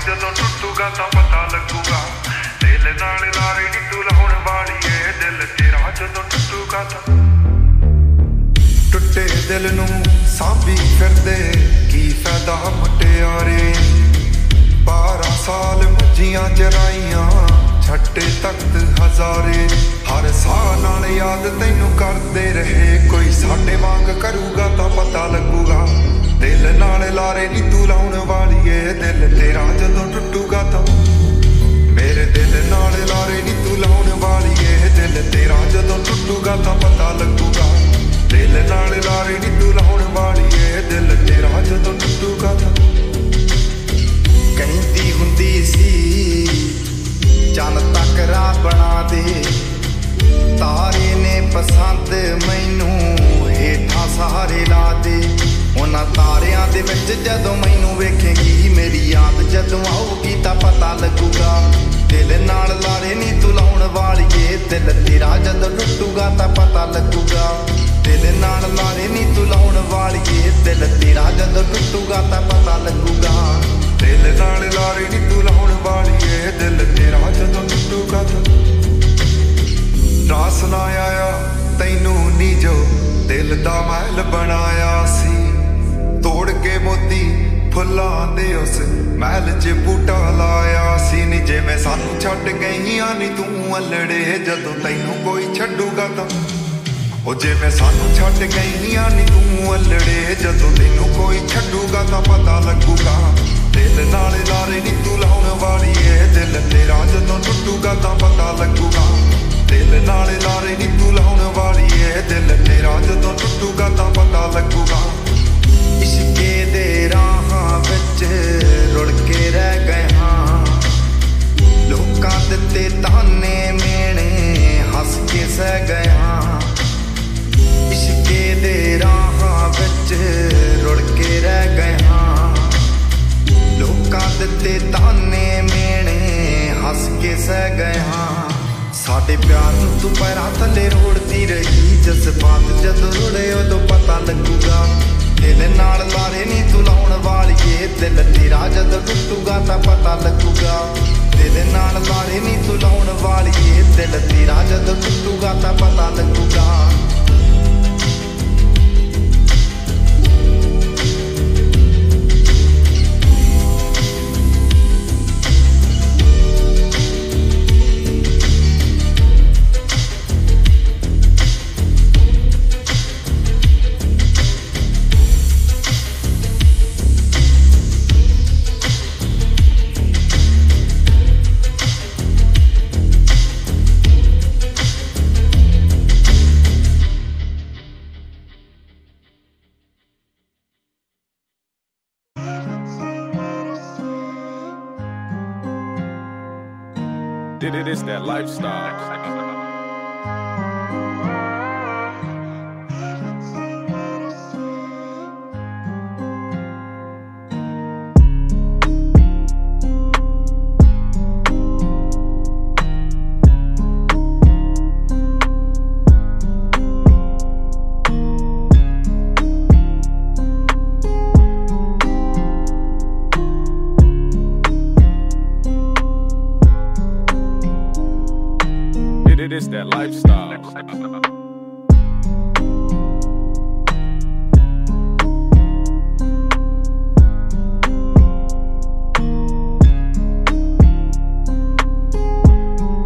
ਜਦੋਂ ਟੁੱਟੂਗਾ ਤਾਂ ਪਤਾ ਲੱਗੂਗਾ। ਦਿਲ ਨਾਲ ਲਾਰੇ ਨੀ ਤੂੰ ਲਾਉਣ ਵਾਲੀ ਏ, ਦਿਲ ਤੇਰਾ ਜਦੋਂ ਟੁੱਟੂਗਾ ਤਾਂ। ਟੁੱਟੇ ਦਿਲ ਨੂੰ ਸਾਂਭੀ ਫਿਰਦੇ ਕੀ ਫਾਇਦਾ ਮੁਟਿਆਰੇ। 12 ਸਾਲ ਮੱਝੀਆਂ ਚਰਾਈਆਂ ਛੱਡੇ ਤਖਤ ਹਜ਼ਾਰੇ। ਹਰ ਸਾਹ ਨਾਲ ਯਾਦ ਤੈਨੂੰ ਕਰਦੇ ਰਹੇ, ਕੋਈ ਸਾਡੇ ਵਾਂਗ ਕਰੂਗਾ ਤਾਂ ਪਤਾ ਲੱਗੂਗਾ। ਦਿਲ ਨਾਲ ਲਾਰੇ ਨੀ ਤੂੰ ਲਾਉਣ ਵਾਲੀ ਏ, ਦਿਲ ਤੇਰਾ ਜਦੋਂ ਟੁੱਟੂਗਾ ਤਾਂ। ਮੇਰੇ ਦਿਲ ਨਾਲ ਲਾਰੇ ਨੀ ਤੂੰ ਲਾਉਣ ਵਾਲੀ ਏ, ਦਿਲ ਤੇਰਾ ਜਦੋਂ ਟੁੱਟੂਗਾ ਤਾਂ ਪਤਾ ਲੱਗੂਗਾ। ਦਿਲ ਨਾਲ ਲਾਰੇ ਨੀ ਤੂੰ ਲਾਉਣ ਵਾਲੀ ਏ, ਦਿਲ ਤੇਰਾ ਜਦੋਂ ਟੁੱਟੂਗਾ ਤਾਂ। ਕਹਿੰਦੀ ਹੁੰਦੀ ਸੀ ਚੰਨ ਤੱਕ ਰਾਹ ਬਣਾ ਦੇ, ਤਾਰੇ ਨੇ ਪਸੰਦ ਮੈਨੂੰ ਹੇਠਾਂ ਸਹਾਰੇ ਲਾ ਦੇ। ਉਹਨਾਂ ਤਾਰਿਆਂ ਦੇ ਵਿੱਚ ਜਦੋਂ ਮੈਨੂੰ ਵੇਖੇਂਗੀ, ਮੇਰੀ ਯਾਦ ਜਦੋਂ ਆਊਗੀ ਤਾਂ ਪਤਾ ਲੱਗੂਗਾ। ਦਿਲ ਨਾਲ ਲਾਰੇ ਨੀ ਤੂੰ ਲਾਉਣ ਵਾਲੀਏ, ਦਿਲ ਤੇਰਾ ਜਦੋਂ ਟੁੱਟੂਗਾ ਤਾਂ ਪਤਾ ਲੱਗੂਗਾ। ਦਿਲ ਨਾਲ ਲਾਰੇ ਨੀ ਤੂੰ ਲਾਉਣ ਵਾਲੀਏ, ਦਿਲ ਤੇਰਾ ਜਦੋਂ ਟੁੱਟੂਗਾ ਤਾਂ ਪਤਾ ਲੱਗੂਗਾ। ਦਿਲ ਨਾਲ ਲਾਰੇ ਨੀ ਤੂੰ ਲਾਉਣ ਵਾਲੀਏ, ਦਿਲ ਤੇਰਾ ਜਦੋਂ ਟੁੱਟੂਗਾ ਤਾਂ। ਰਾਸ ਨਾ ਆਇਆ ਤੈਨੂੰ ਨੀ ਜੋ ਦਿਲ ਦਾ ਮਹਿਲ ਬਣਾਇਆ ਸੀ, ਤੋੜ ਕੇ ਮੋਤੀ ਫੁੱਲਾਂ ਦੇ ਉਸ ਮਹਿਲ 'ਚ ਬੂਟਾ ਲਾਇਆ ਸੀ। ਨੀ ਜਿਵੇਂ ਸਾਨੂੰ ਛੱਡ ਗਈਆਂ ਨੀ ਤੂੰ ਅਲੜੇ, ਜਦੋਂ ਤੈਨੂੰ ਕੋਈ ਛੱਡੂਗਾ ਤਾਂ। ਉਹ ਜਿਵੇਂ ਸਾਨੂੰ ਛੱਡ ਗਈਆਂ ਨੀ ਤੂੰ ਅਲੜੇ, ਜਦੋਂ ਤੈਨੂੰ ਕੋਈ ਛੱਡੂਗਾ ਤਾਂ ਪਤਾ ਲੱਗੂਗਾ। ਦਿਲ ਨਾਲ ਲਾਰੇ ਨੀ ਤੂੰ ਲਾਉਣ ਵਾਲੀ ਏ, ਦਿਲ ਤੇਰਾ ਜਦੋਂ ਟੁੱਟੂਗਾ ਤਾਂ ਪਤਾ ਲੱਗੂਗਾ। ਦਿਲ ਨਾਲ ਲਾਰੇ ਨੀ ਤੂੰ ਲਾਉਣ ਵਾਲੀ ਏ, ਦਿਲ ਤੇਰਾ ਜਦੋਂ ਟੁੱਟੂਗਾ ਤਾਂ ਪਤਾ ਲੱਗੂਗਾ। ਇਸ਼ਕੇ ਦੇ ਰਾਹਾਂ ਵਿੱਚ ਰੁੜ ਕੇ ਰਹਿ ਗਏ ਹਾਂ, ਲੋਕਾਂ ਦਿੱਤੇ ਤਾਨੇ ਮੇਣੇ ਹੱਸ ਕੇ ਸਹਿ ਗਏ ਹਾਂ। ਇਸ਼ਕੇ ਦੇ ਰਾਹਾਂ ਵਿੱਚ ਰੁੜ ਕੇ ਰਹਿ ਗਏ ਹਾਂ, ਲੋਕਾਂ ਦਿੱਤੇ ਤਾਨੇ ਮੇਣੇ ਹੱਸ ਕੇ ਸਹਿ ਗਏ ਹਾਂ। ਸਾਡੇ ਪਿਆਰ ਨੂੰ ਤੂੰ ਪੈਰਾਂ ਥੱਲੇ ਰੋੜਦੀ ਰਹੀ, ਜਜ਼ਬਾਤ ਜਦੋਂ ਰੁੜੇ ਉਦੋਂ ਪਤਾ ਲੱਗੂਗਾ। ਦਿਲ ਨਾਲ ਲਾਰੇ ਨੀ ਤੂੰ ਲਾਉਣ ਵਾਲੀਏ, ਦਿਲ ਤੇਰਾ ਜਦੋਂ ਟੁੱਟੂਗਾ ਤਾਂ ਪਤਾ ਲੱਗੂਗਾ। ਦਿਲ ਨਾਲ ਲਾਰੇ ਨੀ ਤੂੰ ਲਾਉਣ ਵਾਲੀਏ, ਦਿਲ ਤੇਰਾ ਜਦੋਂ ਟੁੱਟੂਗਾ ਤਾਂ ਪਤਾ ਲੱਗੂਗਾ। It is that lifestyle. It is that lifestyle.